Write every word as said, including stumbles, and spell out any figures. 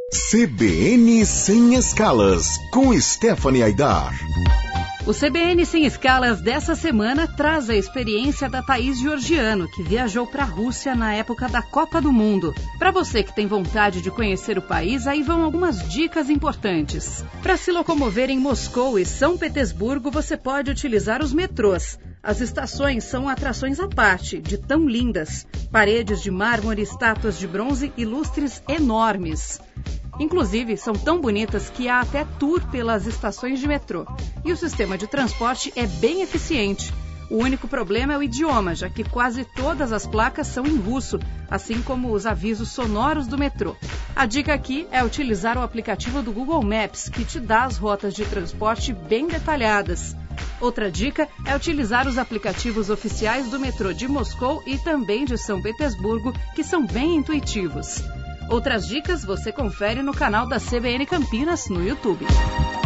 C B N Sem Escalas, com Stephanie Aidar. O C B N Sem Escalas dessa semana traz a experiência da Thaís Georgiano, que viajou para a Rússia na época da Copa do Mundo. Para você que tem vontade de conhecer o país, aí vão algumas dicas importantes. Para se locomover em Moscou e São Petersburgo, você pode utilizar os metrôs. As estações são atrações à parte, de tão lindas. Paredes de mármore, estátuas de bronze e lustres enormes. Inclusive, são tão bonitas que há até tour pelas estações de metrô. E o sistema de transporte é bem eficiente. O único problema é o idioma, já que quase todas as placas são em russo, assim como os avisos sonoros do metrô. A dica aqui é utilizar o aplicativo do Google Maps, que te dá as rotas de transporte bem detalhadas. Outra dica é utilizar os aplicativos oficiais do metrô de Moscou e também de São Petersburgo, que são bem intuitivos. Outras dicas você confere no canal da C B N Campinas no YouTube.